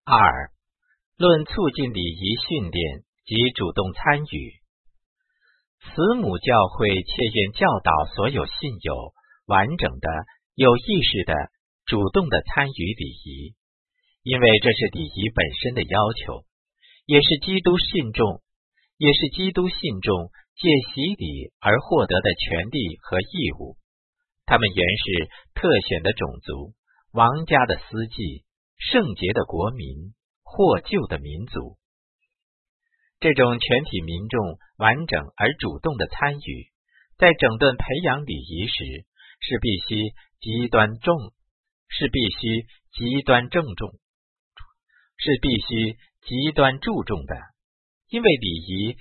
2. 论促进礼仪训练及主动参与。慈母教会切愿教导所有信友完整的、有意识的、主动的参与礼仪，因为这是礼仪本身的要求，也是基督信众借洗礼而获得的权利和义务。他们原是特选的种族，王家的司祭，圣洁的国民，获救的民族。这种全体民众完整而主动的参与，在整顿培养礼仪时，是必须极端注重的，因为礼仪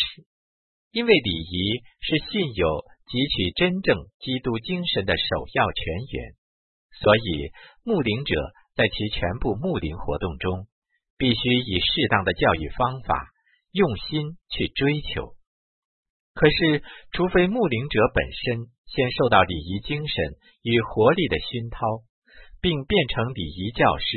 是信友汲取真正基督精神的首要泉源，所以牧灵者在其全部牧灵活动中，必须以适当的教育方法用心去追求。可是，除非牧灵者本身先受到礼仪精神与活力的熏陶，并变成礼仪教师，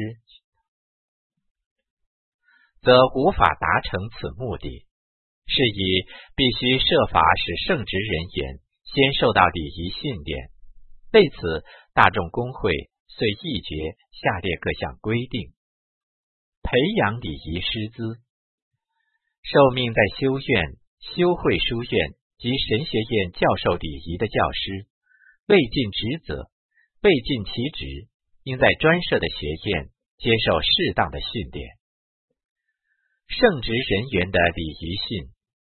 则无法达成此目的。是以必须设法使圣职人员先受到礼仪训练。为此，大众公会遂议决下列各项规定：培养礼仪师资，受命在修院、修会书院及神学院教授礼仪的教师，未尽职责、未尽其职，应在专设的学院接受适当的训练。圣职人员的礼仪训，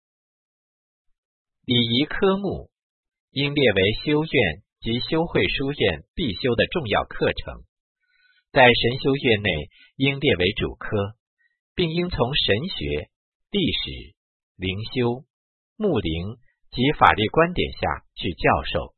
礼仪科目应列为修院及修会书院必修的重要课程，在神修院内应列为主科，并应从神学、历史、灵修、牧灵及法律观点下去教授。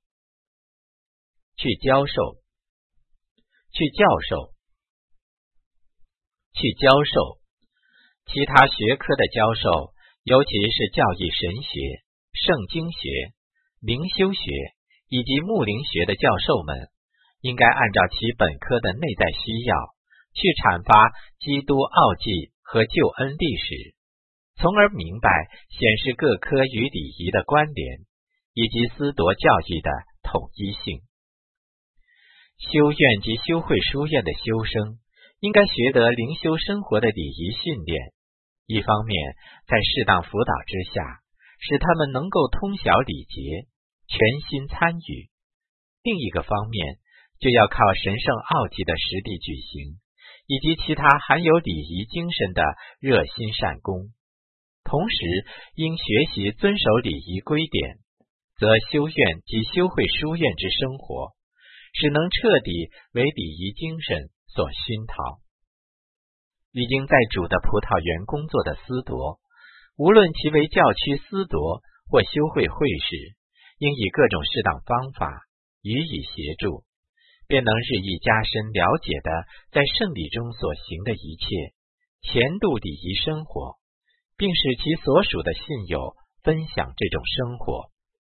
其他学科的教授，尤其是教义神学、圣经学、灵修学以及牧灵学的教授们，应该按照其本科的内在需要，去阐发基督奥迹和救恩历史，从而明白显示各科与礼仪的关联，以及思铎教义的统一性。修院及修会书院的修生，应该学得灵修生活的礼仪训练，一方面在适当辅导之下，使他们能够通晓礼节，全心参与；另一个方面，就要靠神圣奥迹的实地举行，以及其他含有礼仪精神的热心善功。同时，应学习遵守礼仪规典，则修院及修会书院之生活，使能彻底为礼仪精神所熏陶。已经在主的葡萄园工作的司铎，无论其为教区司铎或修会会士，应以各种适当方法予以协助，便能日益加深了解的在圣礼中所行的一切，前度礼仪生活，并使其所属的信友分享这种生活。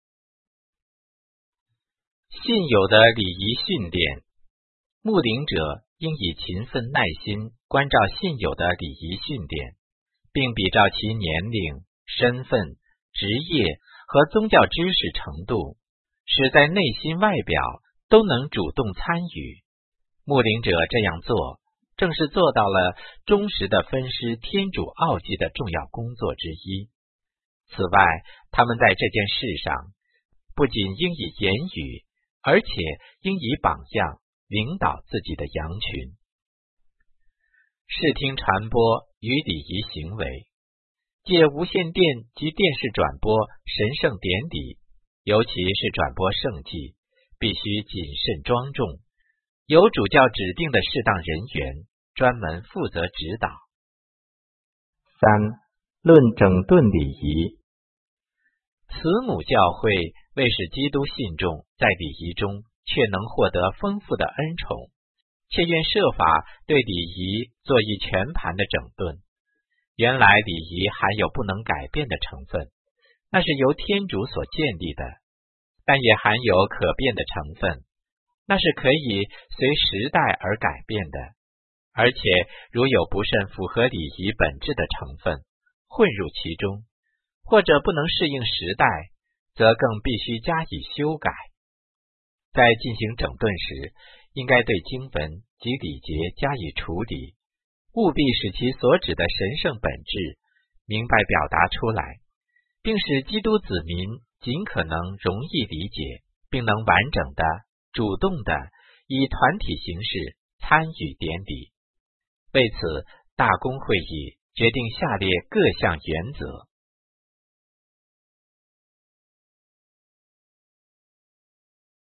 信友的礼仪训练，牧灵者应以勤奋耐心关照信友的礼仪训练，并比照其年龄、身份、职业和宗教知识程度，使在内心外表都能主动参与。牧灵者这样做，正是做到了忠实的分施天主奥迹的重要工作之一。此外，他们在这件事上，不仅应以言语，而且应以榜样领导自己的羊群。视听传播与礼仪行为，借无线电及电视转播神圣典礼，尤其是转播圣祭，必须谨慎庄重，由主教指定的适当人员专门负责指导。3. 论整顿礼仪。慈母教会为使基督信众在礼仪中却能获得丰富的恩宠，切愿设法对礼仪做一全盘的整顿。原来礼仪含有不能改变的成分，那是由天主所建立的，但也含有可变的成分，那是可以随时代而改变的。 而且如有不甚符合礼仪本质的成分混入其中，或者不能适应时代，则更必须加以修改。在进行整顿时，应该对经文及礼节加以处理，务必使其所指的神圣本质明白表达出来，并使基督子民尽可能容易理解，并能完整的、主动的以团体形式参与典礼。为此，大公会议决定下列各项原则：